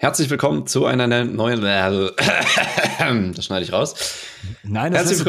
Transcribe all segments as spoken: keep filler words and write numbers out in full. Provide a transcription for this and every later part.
Herzlich willkommen zu einer neuen... Das schneide ich raus. Nein, das Herzlich ist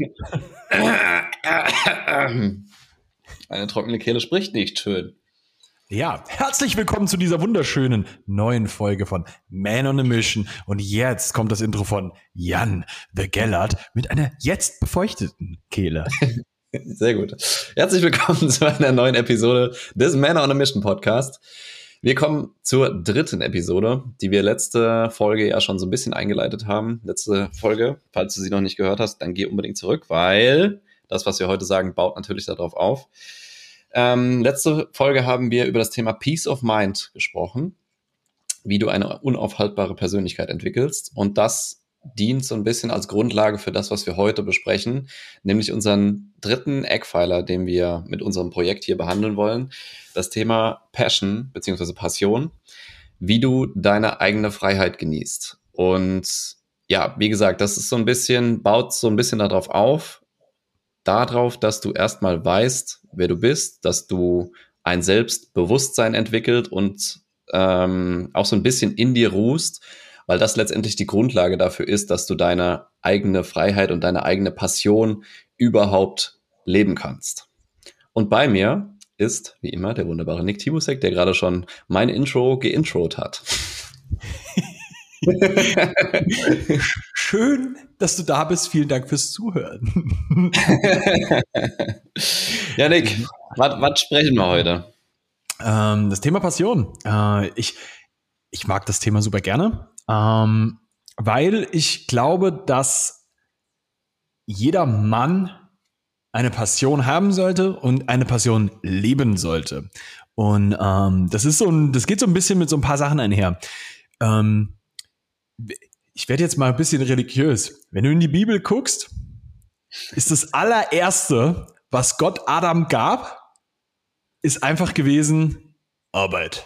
willkommen. Eine trockene Kehle spricht nicht schön. Ja, herzlich willkommen zu dieser wunderschönen neuen Folge von Man on a Mission. Und jetzt kommt das Intro von Jan the Gellert mit einer jetzt befeuchteten Kehle. Sehr gut. Herzlich willkommen zu einer neuen Episode des Man on a Mission Podcast. Wir kommen zur dritten Episode, die wir letzte Folge ja schon so ein bisschen eingeleitet haben. Letzte Folge, falls du sie noch nicht gehört hast, dann geh unbedingt zurück, weil das, was wir heute sagen, baut natürlich darauf auf. Ähm, letzte Folge haben wir über das Thema Peace of Mind gesprochen, wie du eine unaufhaltbare Persönlichkeit entwickelst. Und das dient so ein bisschen als Grundlage für das, was wir heute besprechen, nämlich unseren dritten Eckpfeiler, den wir mit unserem Projekt hier behandeln wollen. Das Thema Passion bzw. Passion, wie du deine eigene Freiheit genießt. Und ja, wie gesagt, das ist so ein bisschen, baut so ein bisschen darauf auf, darauf, dass du erstmal weißt, wer du bist, dass du ein Selbstbewusstsein entwickelt und ähm, auch so ein bisschen in dir ruhst, weil das letztendlich die Grundlage dafür ist, dass du deine eigene Freiheit und deine eigene Passion überhaupt leben kannst. Und bei mir ist, wie immer, der wunderbare Nick Tibusek, der gerade schon mein Intro geintrot hat. Schön, dass du da bist. Vielen Dank fürs Zuhören. Ja, Nick, was, was sprechen wir heute? Ähm, das Thema Passion. Äh, ich, ich mag das Thema super gerne, ähm, weil ich glaube, dass jeder Mann eine Passion haben sollte und eine Passion leben sollte. Und ähm, das ist so ein, das geht so ein bisschen mit so ein paar Sachen einher. Ähm, ich werde jetzt mal ein bisschen religiös. Wenn du in die Bibel guckst, ist das allererste, was Gott Adam gab, ist einfach gewesen Arbeit.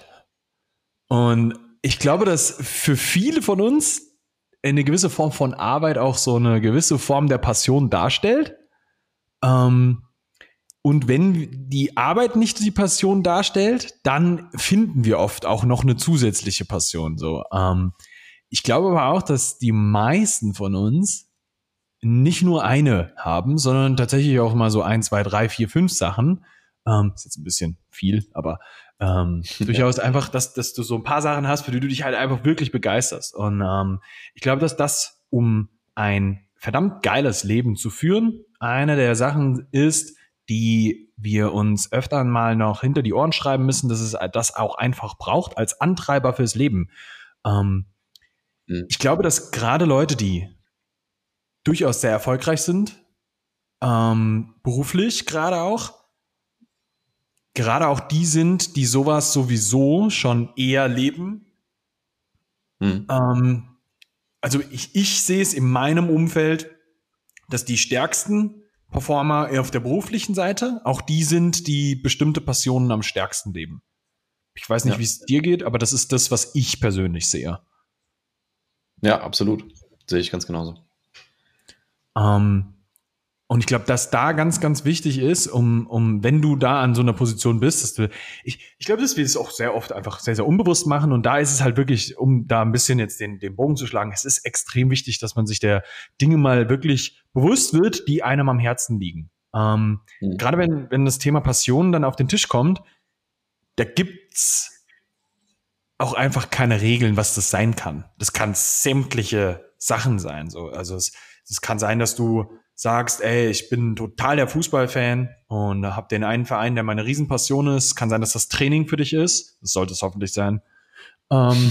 Und ich glaube, dass für viele von uns eine gewisse Form von Arbeit auch so eine gewisse Form der Passion darstellt. Ähm, und wenn die Arbeit nicht die Passion darstellt, dann finden wir oft auch noch eine zusätzliche Passion. So, ähm, ich glaube aber auch, dass die meisten von uns nicht nur eine haben, sondern tatsächlich auch mal so ein, zwei, drei, vier, fünf Sachen. Ähm, ist jetzt ein bisschen viel, aber ähm, durchaus einfach, dass, dass du so ein paar Sachen hast, für die du dich halt einfach wirklich begeisterst. Und ähm, ich glaube, dass das, um ein verdammt geiles Leben zu führen, eine der Sachen ist, die wir uns öfter mal noch hinter die Ohren schreiben müssen, dass es das auch einfach braucht als Antreiber fürs Leben. Ähm, mhm. Ich glaube, dass gerade Leute, die durchaus sehr erfolgreich sind, ähm, beruflich gerade auch, gerade auch die sind, die sowas sowieso schon eher leben. Mhm. Ähm, also ich, ich sehe es in meinem Umfeld, dass die stärksten Performer eher auf der beruflichen Seite auch die sind, die bestimmte Passionen am stärksten leben. Ich weiß nicht, ja, wie es dir geht, aber das ist das, was ich persönlich sehe. Ja, absolut. Sehe ich ganz genauso. Ähm, und ich glaube, dass da ganz, ganz wichtig ist, um, um, wenn du da an so einer Position bist, dass du, ich, ich glaube, dass wir es auch sehr oft einfach sehr, sehr unbewusst machen. Und da ist es halt wirklich, um da ein bisschen jetzt den, den Bogen zu schlagen, es ist extrem wichtig, dass man sich der Dinge mal wirklich bewusst wird, die einem am Herzen liegen. Ähm, mhm. Gerade wenn, wenn das Thema Passion dann auf den Tisch kommt, da gibt's auch einfach keine Regeln, was das sein kann. Das kann sämtliche Sachen sein. So, also es, es kann sein, dass du sagst, ey, ich bin total der Fußballfan und hab den einen Verein, der meine Riesenpassion ist. Kann sein, dass das Training für dich ist. Das sollte es hoffentlich sein. Ähm,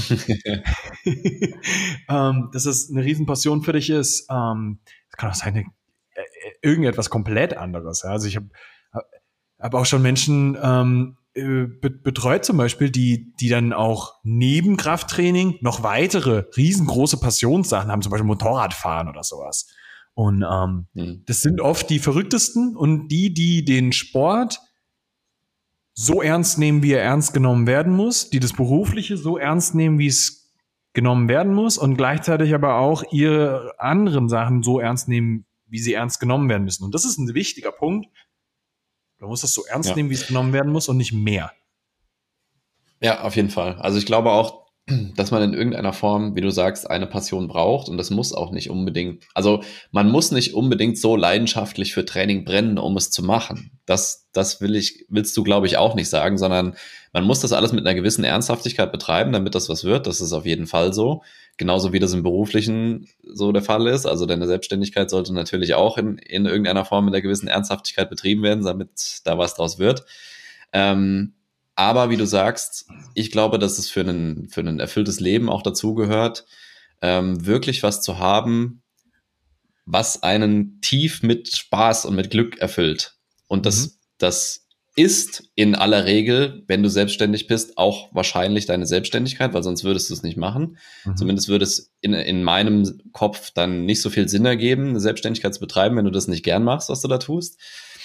ähm, dass es eine Riesenpassion für dich ist. Ähm, das kann auch sein, äh, irgendetwas komplett anderes. Ja? Also ich habe hab auch schon Menschen ähm, betreut zum Beispiel, die, die dann auch neben Krafttraining noch weitere riesengroße Passionssachen haben, zum Beispiel Motorradfahren oder sowas. Und ähm, mhm. das sind oft die verrücktesten und die, die den Sport so ernst nehmen, wie er ernst genommen werden muss, die das Berufliche so ernst nehmen, wie es genommen werden muss und gleichzeitig aber auch ihre anderen Sachen so ernst nehmen, wie sie ernst genommen werden müssen. Und das ist ein wichtiger Punkt. Man muss das so ernst ja. nehmen, wie es genommen werden muss und nicht mehr. Ja, auf jeden Fall. Also ich glaube auch, dass man in irgendeiner Form, wie du sagst, eine Passion braucht und das muss auch nicht unbedingt, also man muss nicht unbedingt so leidenschaftlich für Training brennen, um es zu machen. Das, das will ich, willst du, glaube ich, auch nicht sagen, sondern man muss das alles mit einer gewissen Ernsthaftigkeit betreiben, damit das was wird. Das ist auf jeden Fall so. Genauso wie das im Beruflichen so der Fall ist. Also deine Selbstständigkeit sollte natürlich auch in, in irgendeiner Form mit einer gewissen Ernsthaftigkeit betrieben werden, damit da was draus wird. Ähm, Aber wie du sagst, ich glaube, dass es für ein, für ein erfülltes Leben auch dazugehört, ähm, wirklich was zu haben, was einen tief mit Spaß und mit Glück erfüllt. Und das, Mhm. das ist in aller Regel, wenn du selbstständig bist, auch wahrscheinlich deine Selbstständigkeit, weil sonst würdest du es nicht machen. Mhm. Zumindest würde es in, in meinem Kopf dann nicht so viel Sinn ergeben, eine Selbstständigkeit zu betreiben, wenn du das nicht gern machst, was du da tust.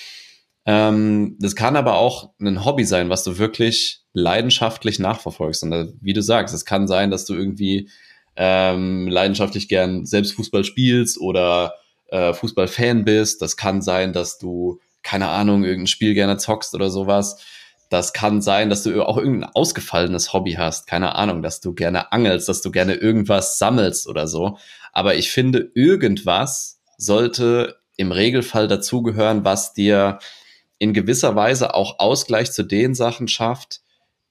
Ähm, das kann aber auch ein Hobby sein, was du wirklich leidenschaftlich nachverfolgst. Und da, wie du sagst, es kann sein, dass du irgendwie ähm, leidenschaftlich gern selbst Fußball spielst oder äh, Fußballfan bist. Das kann sein, dass du, keine Ahnung, irgendein Spiel gerne zockst oder sowas. Das kann sein, dass du auch irgendein ausgefallenes Hobby hast. Keine Ahnung, dass du gerne angelst, dass du gerne irgendwas sammelst oder so. Aber ich finde, irgendwas sollte im Regelfall dazugehören, was dir in gewisser Weise auch Ausgleich zu den Sachen schafft,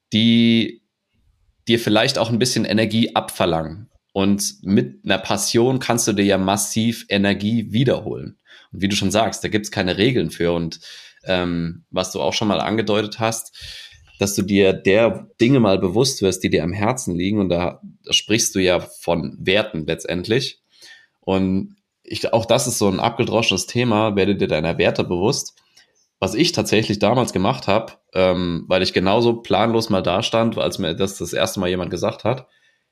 die dir vielleicht auch ein bisschen Energie abverlangen. Und mit einer Passion kannst du dir ja massiv Energie wiederholen. Und wie du schon sagst, da gibt es keine Regeln für. Und ähm, was du auch schon mal angedeutet hast, dass du dir der Dinge mal bewusst wirst, die dir am Herzen liegen. Und da, da sprichst du ja von Werten letztendlich. Und ich, auch das ist so ein abgedroschenes Thema, werde dir deiner Werte bewusst. Was ich tatsächlich damals gemacht habe, ähm, weil ich genauso planlos mal da stand, als mir das das erste Mal jemand gesagt hat,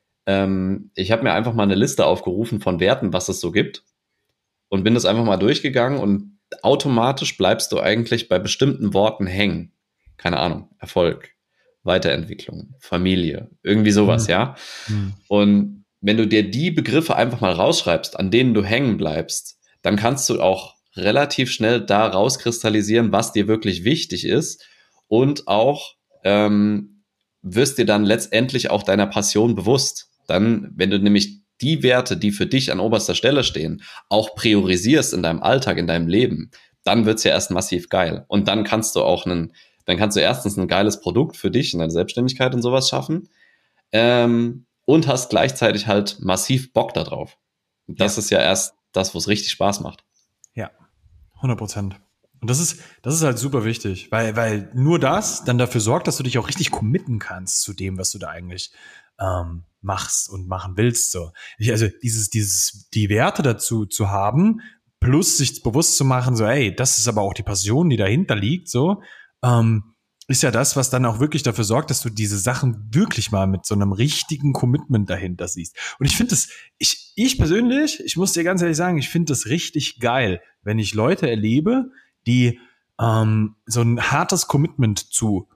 ähm, ich habe mir einfach mal eine Liste aufgerufen von Werten, was es so gibt und bin das einfach mal durchgegangen und automatisch bleibst du eigentlich bei bestimmten Worten hängen. Keine Ahnung, Erfolg, Weiterentwicklung, Familie, irgendwie sowas, Mhm. ja. Mhm. Und wenn du dir die Begriffe einfach mal rausschreibst, an denen du hängen bleibst, dann kannst du auch relativ schnell da rauskristallisieren, was dir wirklich wichtig ist und auch ähm, wirst dir dann letztendlich auch deiner Passion bewusst. Dann, wenn du nämlich die Werte, die für dich an oberster Stelle stehen, auch priorisierst in deinem Alltag, in deinem Leben, dann wird's ja erst massiv geil. Und dann kannst du auch einen, dann kannst du erstens ein geiles Produkt für dich in deiner Selbstständigkeit und sowas schaffen ähm, und hast gleichzeitig halt massiv Bock darauf. Das Ja. ist ja erst das, wo es richtig Spaß macht. Ja, hundert Prozent. Und das ist, das ist halt super wichtig, weil, weil nur das dann dafür sorgt, dass du dich auch richtig committen kannst zu dem, was du da eigentlich ähm, machst und machen willst. So, ich, also dieses, dieses, die Werte dazu zu haben, plus sich bewusst zu machen, so, ey, das ist aber auch die Passion, die dahinter liegt, so, ähm, ist ja das, was dann auch wirklich dafür sorgt, dass du diese Sachen wirklich mal mit so einem richtigen Commitment dahinter siehst. Und ich finde das, ich, ich persönlich, ich muss dir ganz ehrlich sagen, ich finde das richtig geil, wenn ich Leute erlebe, die ähm, so ein hartes Commitment zu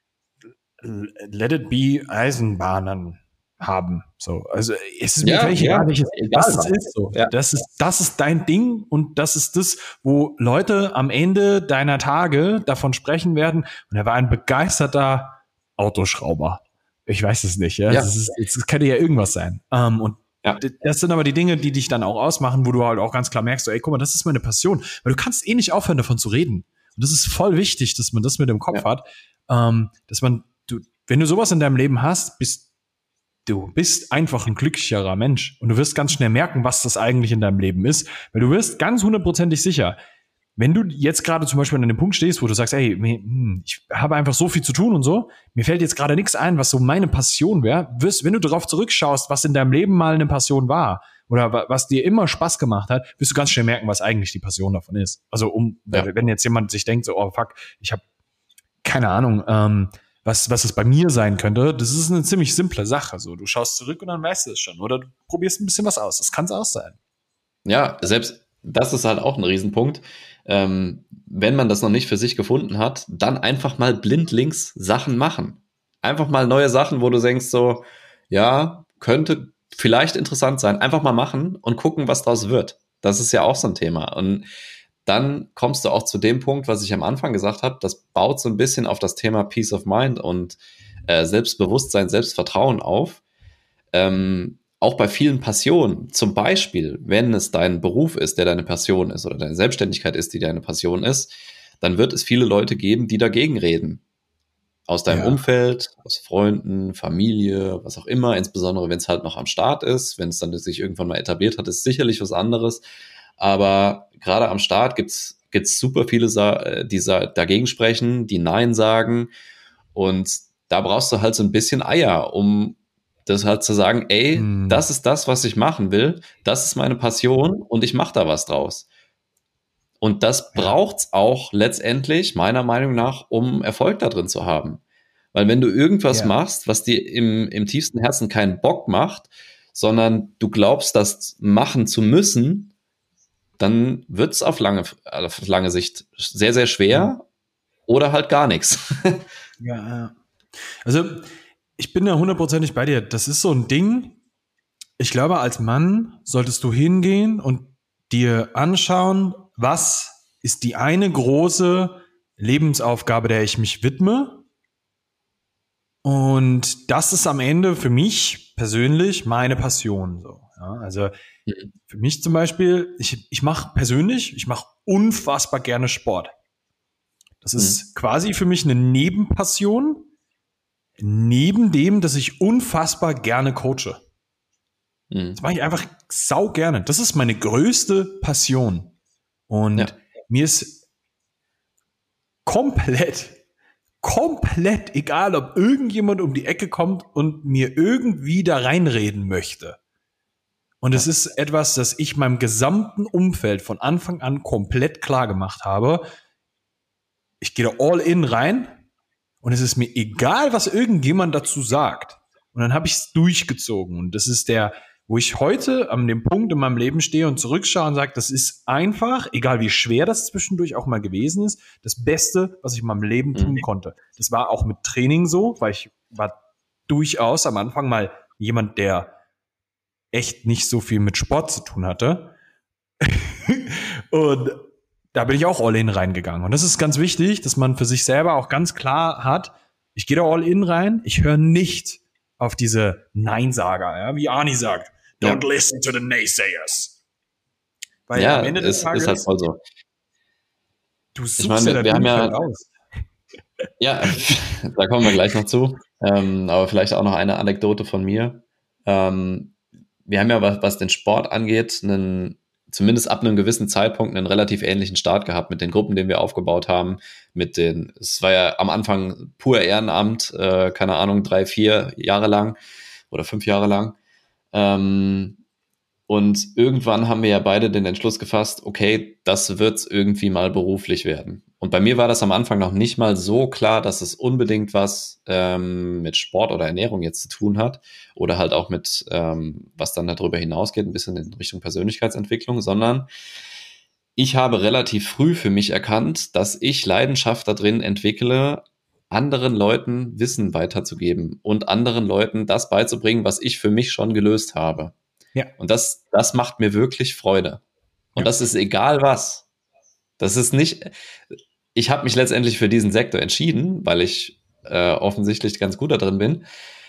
Let it be Eisenbahnen haben. So, also es ist mir Ja, völlig ja, egal, welches egal was es was. ist. So, Ja. das ist das ist dein Ding und das ist das, wo Leute am Ende deiner Tage davon sprechen werden. Und er war ein begeisterter Autoschrauber. Ich weiß es nicht. Ja, Ja. das, ist, das könnte ja irgendwas sein. Ähm, und Ja. das sind aber die Dinge, die dich dann auch ausmachen, wo du halt auch ganz klar merkst, so, ey, guck mal, das ist meine Passion. Weil du kannst eh nicht aufhören, davon zu reden. Und das ist voll wichtig, dass man das mit im Kopf Ja. hat, ähm, dass man, du, wenn du sowas in deinem Leben hast, bist du bist einfach ein glücklicherer Mensch. Und du wirst ganz schnell merken, was das eigentlich in deinem Leben ist. Weil du wirst ganz hundertprozentig sicher, wenn du jetzt gerade zum Beispiel an dem Punkt stehst, wo du sagst, ey, ich habe einfach so viel zu tun und so, mir fällt jetzt gerade nichts ein, was so meine Passion wäre, wirst, wenn du darauf zurückschaust, was in deinem Leben mal eine Passion war oder was dir immer Spaß gemacht hat, wirst du ganz schnell merken, was eigentlich die Passion davon ist. Also um, Ja. wenn jetzt jemand sich denkt, so, oh fuck, ich habe keine Ahnung, ähm, was, was es bei mir sein könnte, das ist eine ziemlich simple Sache. So, du schaust zurück und dann weißt du es schon. Oder du probierst ein bisschen was aus. Das kann es auch sein. Ja, selbst das ist halt auch ein Riesenpunkt. Ähm, wenn man das noch nicht für sich gefunden hat, dann einfach mal blindlings Sachen machen. Einfach mal neue Sachen, wo du denkst so, ja, könnte vielleicht interessant sein. Einfach mal machen und gucken, was daraus wird. Das ist ja auch so ein Thema. Und dann kommst du auch zu dem Punkt, was ich am Anfang gesagt habe, das baut so ein bisschen auf das Thema Peace of Mind und äh, Selbstbewusstsein, Selbstvertrauen auf. ähm, auch bei vielen Passionen, zum Beispiel, wenn es dein Beruf ist, der deine Passion ist oder deine Selbstständigkeit ist, die deine Passion ist, dann wird es viele Leute geben, die dagegen reden. Aus deinem Ja. Umfeld, aus Freunden, Familie, was auch immer, insbesondere wenn es halt noch am Start ist, wenn es dann sich irgendwann mal etabliert hat, ist sicherlich was anderes. Aber gerade am Start gibt's gibt's super viele, die dagegen sprechen, die Nein sagen. Und da brauchst du halt so ein bisschen Eier, um das halt zu sagen, ey, Hm. das ist das, was ich machen will, das ist meine Passion und ich mache da was draus. Und das Ja. braucht's auch letztendlich, meiner Meinung nach, um Erfolg da drin zu haben. Weil wenn du irgendwas Ja. machst, was dir im, im tiefsten Herzen keinen Bock macht, sondern du glaubst, das machen zu müssen, dann wird's auf lange, auf lange Sicht sehr, sehr schwer oder halt gar nichts. Ja, ja. Also ich bin da hundertprozentig bei dir. Das ist so ein Ding. Ich glaube, als Mann solltest du hingehen und dir anschauen, was ist die eine große Lebensaufgabe, der ich mich widme. Und das ist am Ende für mich persönlich meine Passion. So, ja, also für mich zum Beispiel, ich, ich mache persönlich, ich mache unfassbar gerne Sport. Das ist mhm. quasi für mich eine Nebenpassion, neben dem, dass ich unfassbar gerne coache. Mhm. Das mache ich einfach sau gerne. Das ist meine größte Passion. Und ja. mir ist komplett, komplett egal, ob irgendjemand um die Ecke kommt und mir irgendwie da reinreden möchte. Und es ist etwas, das ich meinem gesamten Umfeld von Anfang an komplett klar gemacht habe. Ich gehe da all in rein und es ist mir egal, was irgendjemand dazu sagt. Und dann habe ich es durchgezogen. Und das ist der, wo ich heute an dem Punkt in meinem Leben stehe und zurückschaue und sage, das ist einfach, egal wie schwer das zwischendurch auch mal gewesen ist, das Beste, was ich in meinem Leben tun mhm. konnte. Das war auch mit Training so, weil ich war durchaus am Anfang mal jemand, der echt nicht so viel mit Sport zu tun hatte. Und da bin ich auch all in reingegangen. Und das ist ganz wichtig, dass man für sich selber auch ganz klar hat, ich gehe da all in rein, ich höre nicht auf diese Neinsager, ja, wie Arni sagt, don't ja. listen to the naysayers. Weil ja, am Ende des ist, Tages, ist halt voll so. Du suchst ich meine, ja wir haben ja, raus. Ja, da kommen wir gleich noch zu. Ähm, aber vielleicht auch noch eine Anekdote von mir. Ähm, wir haben ja, was, was den Sport angeht, einen, zumindest ab einem gewissen Zeitpunkt einen relativ ähnlichen Start gehabt mit den Gruppen, den wir aufgebaut haben. Mit den, es war ja am Anfang pur Ehrenamt, äh, keine Ahnung, drei, vier Jahre lang oder fünf Jahre lang. Ähm, und irgendwann haben wir ja beide den Entschluss gefasst, okay, das wird irgendwie mal beruflich werden. Und bei mir war das am Anfang noch nicht mal so klar, dass es unbedingt was ähm, mit Sport oder Ernährung jetzt zu tun hat oder halt auch mit, ähm, was dann darüber hinausgeht, ein bisschen in Richtung Persönlichkeitsentwicklung, sondern ich habe relativ früh für mich erkannt, dass ich Leidenschaft da drin entwickle, anderen Leuten Wissen weiterzugeben und anderen Leuten das beizubringen, was ich für mich schon gelöst habe. Ja. Und das, das macht mir wirklich Freude. Und ja. das ist egal was. Das ist nicht, ich habe mich letztendlich für diesen Sektor entschieden, weil ich äh, offensichtlich ganz gut da drin bin.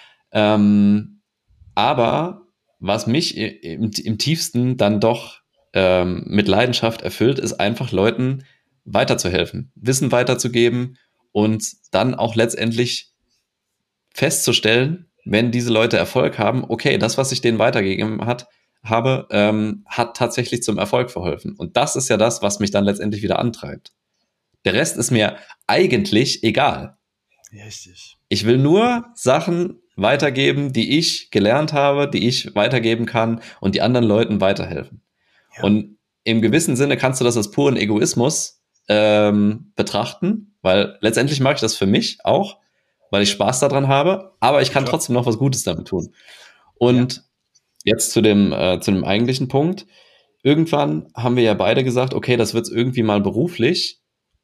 Ähm, aber was mich im, im tiefsten dann doch ähm, mit Leidenschaft erfüllt, ist einfach Leuten weiterzuhelfen, Wissen weiterzugeben und dann auch letztendlich festzustellen, wenn diese Leute Erfolg haben, okay, das, was ich denen weitergegeben hat, habe, ähm, hat tatsächlich zum Erfolg verholfen. Und das ist ja das, was mich dann letztendlich wieder antreibt. Der Rest ist mir eigentlich egal. Richtig. Ich will nur Sachen weitergeben, die ich gelernt habe, die ich weitergeben kann und die anderen Leuten weiterhelfen. Ja. Und im gewissen Sinne kannst du das als puren Egoismus ähm, betrachten, weil letztendlich mache ich das für mich auch, weil ich Spaß daran habe, aber ich kann trotzdem noch was Gutes damit tun. Und ja. jetzt zu dem, äh, zu dem eigentlichen Punkt. Irgendwann haben wir ja beide gesagt, okay, das wird irgendwie mal beruflich.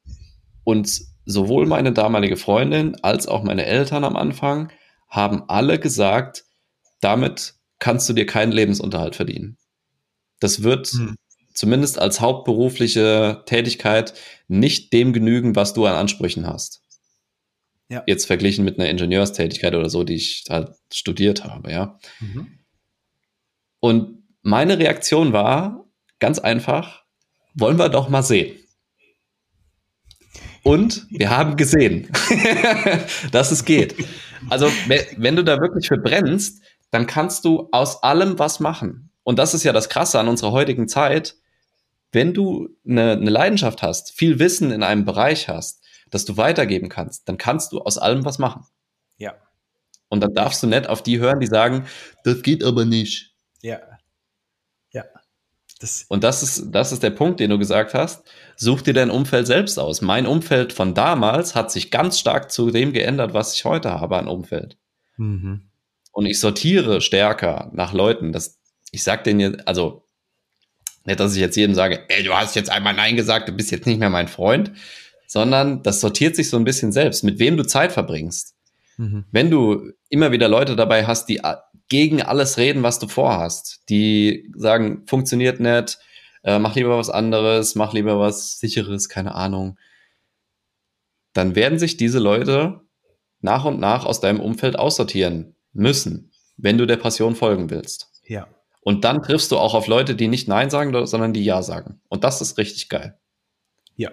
Und sowohl meine damalige Freundin als auch meine Eltern am Anfang haben alle gesagt, damit kannst du dir keinen Lebensunterhalt verdienen. Das wird hm. zumindest als hauptberufliche Tätigkeit nicht dem genügen, was du an Ansprüchen hast. Ja. Jetzt verglichen mit einer Ingenieurstätigkeit oder so, die ich halt studiert habe, ja. Mhm. Und meine Reaktion war ganz einfach, wollen wir doch mal sehen. Und wir haben gesehen, dass es geht. Also wenn du da wirklich für brennst, dann kannst du aus allem was machen. Und das ist ja das Krasse an unserer heutigen Zeit. Wenn du eine, eine Leidenschaft hast, viel Wissen in einem Bereich hast, das du weitergeben kannst, dann kannst du aus allem was machen. Ja. Und dann darfst du nicht auf die hören, die sagen, das geht aber nicht. Ja. Ja. Das Und das ist, das ist der Punkt, den du gesagt hast. Such dir dein Umfeld selbst aus. Mein Umfeld von damals hat sich ganz stark zu dem geändert, was ich heute habe an Umfeld. mhm. Und ich sortiere stärker nach Leuten. Das, ich sag denen jetzt, also nicht, dass ich jetzt jedem sage, ey, du hast jetzt einmal Nein gesagt, du bist jetzt nicht mehr mein Freund, sondern das sortiert sich so ein bisschen selbst, mit wem du Zeit verbringst. Mhm. Wenn du immer wieder Leute dabei hast, die gegen alles reden, was du vorhast, die sagen, funktioniert nicht, äh, mach lieber was anderes, mach lieber was Sicheres, keine Ahnung, dann werden sich diese Leute nach und nach aus deinem Umfeld aussortieren müssen, wenn du der Passion folgen willst. Ja. Und dann triffst du auch auf Leute, die nicht Nein sagen, sondern die Ja sagen. Und das ist richtig geil. Ja.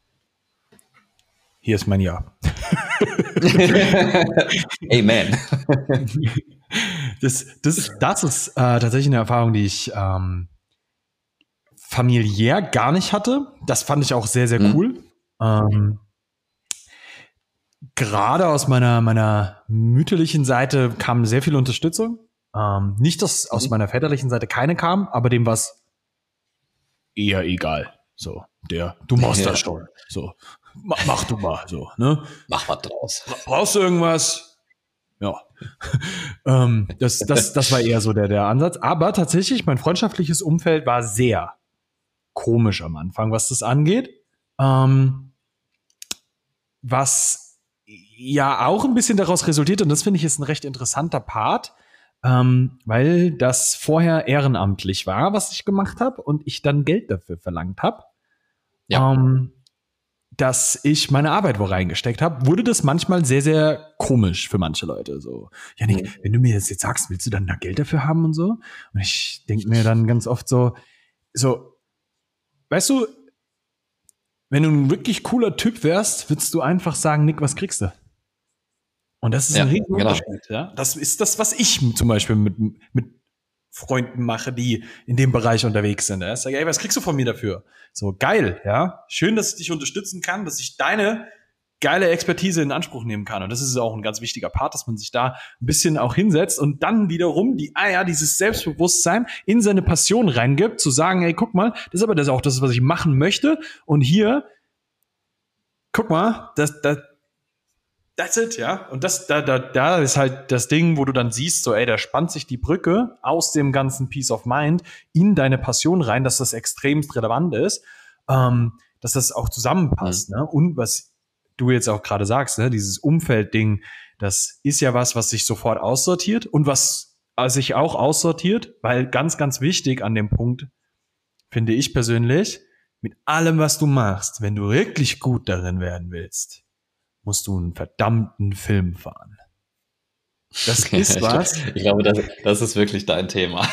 Hier ist mein Ja. Amen. Das, das, das ist äh, tatsächlich eine Erfahrung, die ich ähm, familiär gar nicht hatte. Das fand ich auch sehr, sehr Mhm. cool. Ähm, gerade aus meiner, meiner mütterlichen Seite kam sehr viel Unterstützung. Ähm, nicht, dass aus Mhm. meiner väterlichen Seite keine kam, aber dem war es eher egal. So, der, du machst Ja. das schon. So, mach, mach du mal. So, ne? Mach was draus. Brauchst du irgendwas? Ja. ähm, das, das, das war eher so der, der Ansatz. Aber tatsächlich, mein freundschaftliches Umfeld war sehr komisch am Anfang, was das angeht. Ähm, was ja auch ein bisschen daraus resultiert, und das finde ich ist ein recht interessanter Part, ähm, weil das vorher ehrenamtlich war, was ich gemacht habe, und ich dann Geld dafür verlangt habe. Ja. Ähm, dass ich meine Arbeit wo reingesteckt habe, wurde das manchmal sehr, sehr komisch für manche Leute. So, Janik, Mhm. wenn du mir das jetzt sagst, willst du dann da Geld dafür haben und so? Und ich denke mir dann ganz oft so, so, weißt du, wenn du ein wirklich cooler Typ wärst, würdest du einfach sagen, Nick, was kriegst du? Und das ist Ja, ein riesen genau. Unterschied. Ja? Das ist das, was ich zum Beispiel mit, mit Freunden mache, die in dem Bereich unterwegs sind. Ja? Ich sage, ey, was kriegst du von mir dafür? So, geil, ja. Schön, dass ich dich unterstützen kann, dass ich deine geile Expertise in Anspruch nehmen kann. Und das ist auch ein ganz wichtiger Part, dass man sich da ein bisschen auch hinsetzt und dann wiederum die, ah ja, dieses Selbstbewusstsein in seine Passion reingibt, zu sagen, ey, guck mal, das ist aber das auch das, was ich machen möchte. Und hier, guck mal, das, das, that's it, ja. Und das, da, da, da ist halt das Ding, wo du dann siehst, so, ey, da spannt sich die Brücke aus dem ganzen Peace of Mind in deine Passion rein, dass das extremst relevant ist, ähm, dass das auch zusammenpasst, Mhm. ne? Und was du jetzt auch gerade sagst, ne, dieses Umfeldding, das ist ja was, was sich sofort aussortiert und was sich auch aussortiert, weil ganz, ganz wichtig an dem Punkt, finde ich persönlich, mit allem, was du machst, wenn du wirklich gut darin werden willst, musst du einen verdammten Film fahren. Das ist ich, was. Ich glaube, das, das ist wirklich dein Thema.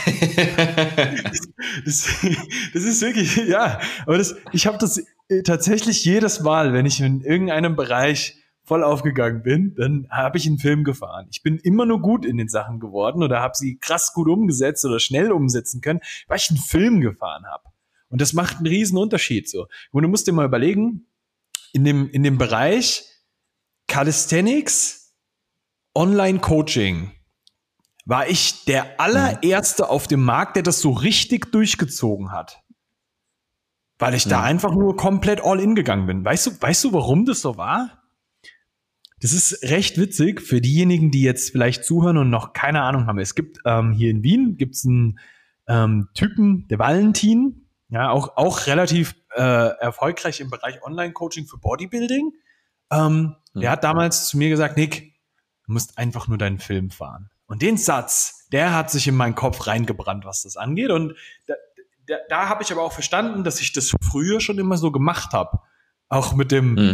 Das, das ist wirklich, ja, aber das, ich habe das tatsächlich jedes Mal, wenn ich in irgendeinem Bereich voll aufgegangen bin, dann habe ich einen Film gefahren. Ich bin immer nur gut in den Sachen geworden oder habe sie krass gut umgesetzt oder schnell umsetzen können, weil ich einen Film gefahren habe. Und das macht einen riesen Unterschied. So. Und du musst dir mal überlegen, in dem, in dem Bereich Calisthenics, Online-Coaching, war ich der allererste auf dem Markt, der das so richtig durchgezogen hat. Weil ich da Mhm. einfach nur komplett all in gegangen bin. Weißt du, weißt du, warum das so war? Das ist recht witzig für diejenigen, die jetzt vielleicht zuhören und noch keine Ahnung haben. Es gibt ähm, hier in Wien gibt's einen ähm, Typen, der Valentin, ja, auch, auch relativ äh, erfolgreich im Bereich Online-Coaching für Bodybuilding. Ähm, Mhm. Der hat damals zu mir gesagt, Nick, du musst einfach nur deinen Film fahren. Und den Satz, der hat sich in meinen Kopf reingebrannt, was das angeht. Und da, da, da habe ich aber auch verstanden, dass ich das früher schon immer so gemacht habe. Auch mit dem, Mhm.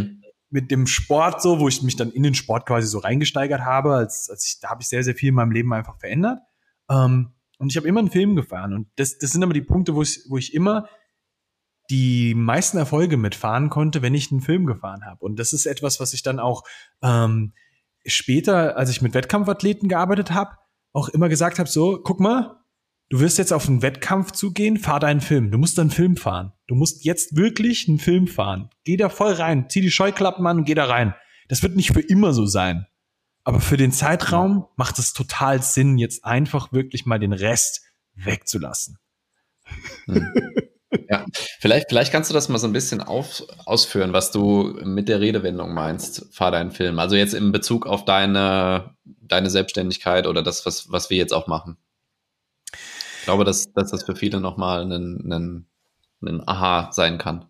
mit dem Sport so, wo ich mich dann in den Sport quasi so reingesteigert habe, als, als ich, da habe ich sehr, sehr viel in meinem Leben einfach verändert. Ähm, und ich habe immer einen Film gefahren. Und das, das sind aber die Punkte, wo ich, wo ich immer die meisten Erfolge mitfahren konnte, wenn ich einen Film gefahren habe. Und das ist etwas, was ich dann auch ähm, später, als ich mit Wettkampfathleten gearbeitet habe, auch immer gesagt habe, so, guck mal, du wirst jetzt auf einen Wettkampf zugehen, fahr deinen Film. Du musst dann einen Film fahren. Du musst jetzt wirklich einen Film fahren. Geh da voll rein, zieh die Scheuklappen an und geh da rein. Das wird nicht für immer so sein. Aber für den Zeitraum macht es total Sinn, jetzt einfach wirklich mal den Rest wegzulassen. Hm. Ja, vielleicht, vielleicht kannst du das mal so ein bisschen auf, ausführen, was du mit der Redewendung meinst, fahr deinen Film. Also jetzt in Bezug auf deine, deine Selbstständigkeit oder das, was, was wir jetzt auch machen. Ich glaube, dass, dass das für viele nochmal ein, ein, ein Aha sein kann.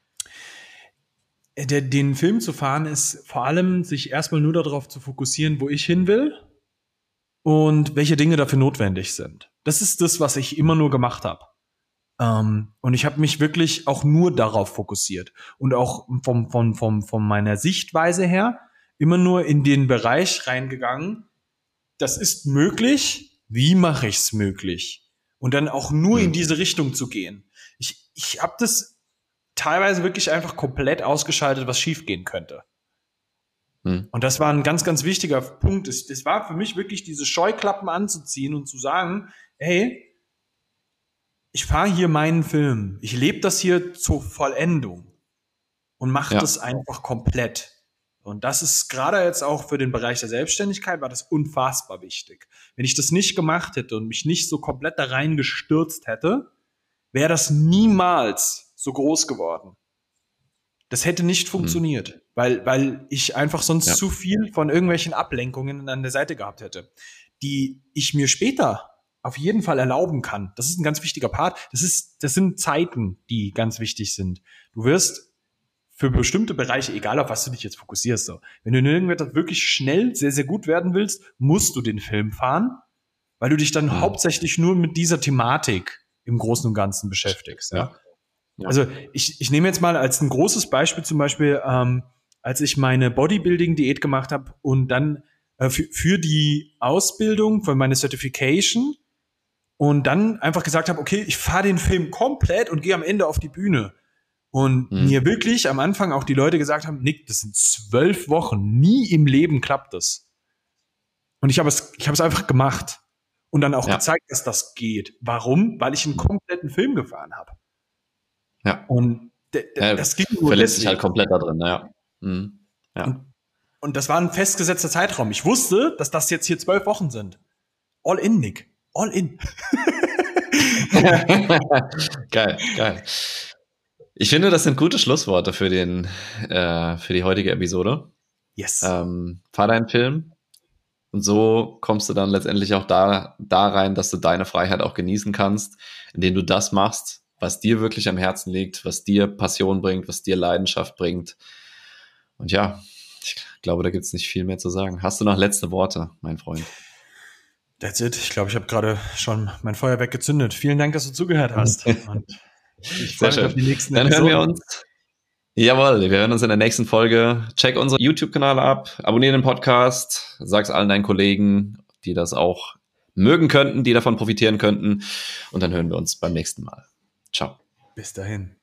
Der, den Film zu fahren ist vor allem, sich erstmal nur darauf zu fokussieren, wo ich hin will und welche Dinge dafür notwendig sind. Das ist das, was ich immer nur gemacht habe. Um, und ich habe mich wirklich auch nur darauf fokussiert und auch vom, vom, vom, von meiner Sichtweise her immer nur in den Bereich reingegangen, das ist möglich, wie mache ich es möglich? Und dann auch nur in diese Richtung zu gehen. Ich, ich habe das teilweise wirklich einfach komplett ausgeschaltet, was schiefgehen könnte. Hm. Und das war ein ganz, ganz wichtiger Punkt. Es, das war für mich wirklich, diese Scheuklappen anzuziehen und zu sagen, hey, ich fahre hier meinen Film. Ich lebe das hier zur Vollendung und mache ja. das einfach komplett. Und das ist gerade jetzt auch für den Bereich der Selbstständigkeit war das unfassbar wichtig. Wenn ich das nicht gemacht hätte und mich nicht so komplett da rein gestürzt hätte, wäre das niemals so groß geworden. Das hätte nicht funktioniert, mhm. weil, weil ich einfach sonst ja. zu viel von irgendwelchen Ablenkungen an der Seite gehabt hätte, die ich mir später auf jeden Fall erlauben kann. Das ist ein ganz wichtiger Part. Das ist, das sind Zeiten, die ganz wichtig sind. Du wirst für bestimmte Bereiche, egal auf was du dich jetzt fokussierst, so. Wenn du in irgendetwas wirklich schnell sehr, sehr gut werden willst, musst du den Film fahren, weil du dich dann mhm. hauptsächlich nur mit dieser Thematik im Großen und Ganzen beschäftigst. Ja. Ja. Also ich, ich nehme jetzt mal als ein großes Beispiel zum Beispiel, ähm, als ich meine Bodybuilding-Diät gemacht habe und dann äh, für, für die Ausbildung, für meine Certification, und dann einfach gesagt habe, okay, ich fahre den Film komplett und gehe am Ende auf die Bühne. Und mhm. mir wirklich am Anfang auch die Leute gesagt haben, Nick, das sind zwölf Wochen, nie im Leben klappt das. Und ich habe es, ich habe es einfach gemacht und dann auch ja. gezeigt, dass das geht. Warum? Weil ich einen kompletten Film gefahren habe. Ja. Und d- d- ja, das ging nur verlässt sich halt komplett da drin, ja. Mhm. ja. Und, und das war ein festgesetzter Zeitraum. Ich wusste, dass das jetzt hier zwölf Wochen sind. All in, Nick. All in. Geil, geil. Ich finde, das sind gute Schlussworte für den, äh, für die heutige Episode. Yes. Ähm, fahr deinen Film. Und so kommst du dann letztendlich auch da, da rein, dass du deine Freiheit auch genießen kannst, indem du das machst, was dir wirklich am Herzen liegt, was dir Passion bringt, was dir Leidenschaft bringt. Und ja, ich glaube, da gibt es nicht viel mehr zu sagen. Hast du noch letzte Worte, mein Freund? That's it. Ich glaube, ich habe gerade schon mein Feuerwerk gezündet. Vielen Dank, dass du zugehört hast. Und ich freue mich auf die nächsten Dann hören wir uns. Jawohl, wir hören uns in der nächsten Folge. Check unsere YouTube-Kanäle ab, abonniere den Podcast, sag's allen deinen Kollegen, die das auch mögen könnten, die davon profitieren könnten. Und dann hören wir uns beim nächsten Mal. Ciao. Bis dahin.